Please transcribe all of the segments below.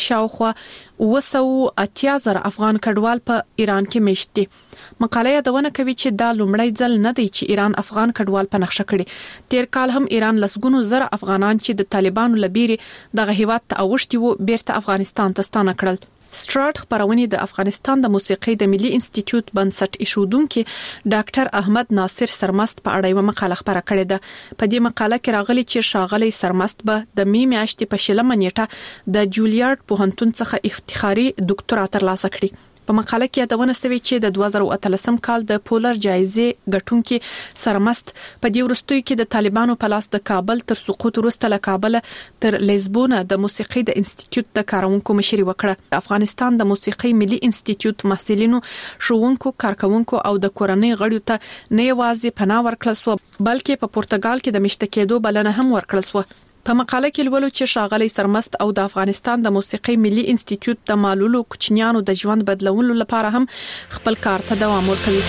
شاوخوا 280,000 افغان کډوال په ایران کې مېشت دي. مقاله یادونه کوي چې دا لومړی ځل نه دی چې ایران افغان کډوال په نقشه کړي. تیر کال هم ایران لسګونو زره افغانان چې د طالبانو لبیري دغه هیواد ته اوښتي وو بیرته افغانستان ته ستانه کړل. سټارټ خبرونه د افغانستان د موسیقي د ملي انسټیټیوټ بنسټ ایښودونکو ډاکټر احمد ناصر سرمست په اړه یو مقاله خبره کړې ده. په دې مقاله کې راغلي چې شاغلي سرمست به د میاشتې په شلمه نیټه د جولیارد پوهنتون څخه افتخاري ډاکټرا ترلاسه کړي. په مقاله کې یادونه شوې چې د 2013 کال د پولر جایزې ګټونکو سرمست په دې وروستیو کې د طالبانو په لاس د کابل تر سقوط وروسته له کابل تر لیزبون د موسیقي د انسټیټیوټ د کارونکو مشري وکړه. افغانستان د موسیقي ملي انسټیټیوټ محصلینو، ښوونکو، کارکونکو او د کورنۍ غړیو ته نه یوازې پناه ورکړل شو بلکې په پرتګال کې د مشت کېدو بلنه هم ورکړل شو. په مقاله کې لولو چې شاغلي سرمست او د افغانستان د موسیقي ملي انسټیټیوټ د معلولو کوچنیانو د ژوند بدلولو لپاره هم خپل کار ته دوام ورکوي.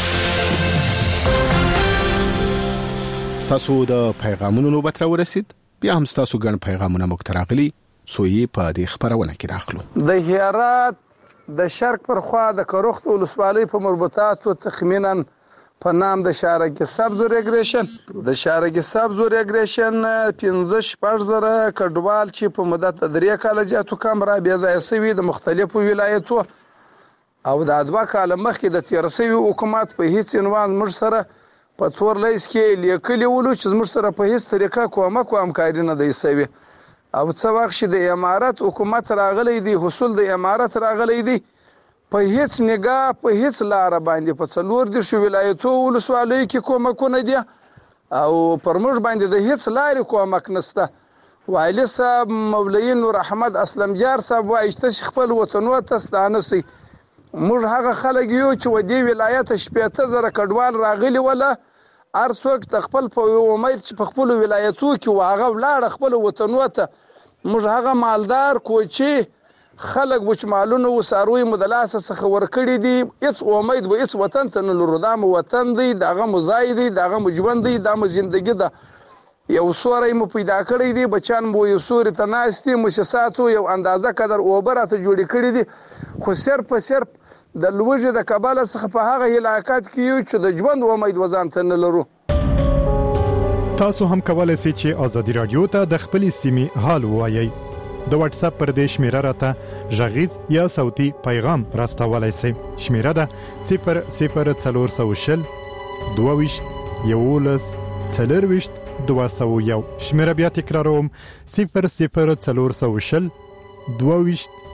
تاسو د پیغامونو نوبت را ورسید. بیا هم تاسو ګڼ پیغامونه مختراغلي سویې په دې خبرونه کې راخلو. د هرات د شرق پر خوا د کروخت ولسوالۍ په مربوطاتو تخمینا په نام د شارګي سبز ریګریشن 15-16 زره کډوال چې په مدت 3 کال زیاتو کم را بیا ځای سوي د مختلفو ولایتو او د 2 کال مخکې د تیر سوي حکومت په هیڅ عنوان موږ سره په تور لیست کې لیکلي ولو چې موږ سره په هیڅ طریقه کومک او همکاري نه دی سوي. او څه وخت چې د امارات حکومت راغلی دی، حصول د امارات راغلی دی، په هیڅ نگاه په هیڅ لار باندې په 4 ولایتو ولسوالیو کې کومکونه دي او پر موږ باندې د هیڅ لارې کومک نشته. والي صاحب مولوی نور احمد اسلمجار صاحب وایي چې خپل وطن ته ستانه سي. موږ هغه خلک یو چې ودی ولایت 18,000 کډوال راغلي ولا ارڅوک خپل په امید چې په خپل ولایتو کې واغه ولاړ خپل وطن ته. موږ هغه مالدار کوچی خلک وچ مالونه وساروي مدلاسه څخه ورکړي دي، هیڅ امید به هیڅ وطن ته نه لرو. دا مو وطن دی، داغه مزای دی، داغه مجوند دی، دا مو ژوندګي ده. یو سوري مو پیدا کړی دی، بچان مو یو سوري ته ناشتي مشساتو یو اندازه قدر اوبره ته جوړی کړی دي، خو صرف د لوجه د کابل څخه په هغه علاقات کې یو چې د ژوند امید وزن ته نه لرو. تاسو هم کولای شئ چې ازادي رادیو ته د خپل سیمې حال وایي. د واتس اپ پر دې شمیره راته ژغیز یا صوتي پیغام راستولای شئ. شمیره ده 00420 22 11 40 201. شمیره بیا تکراروم 00420 22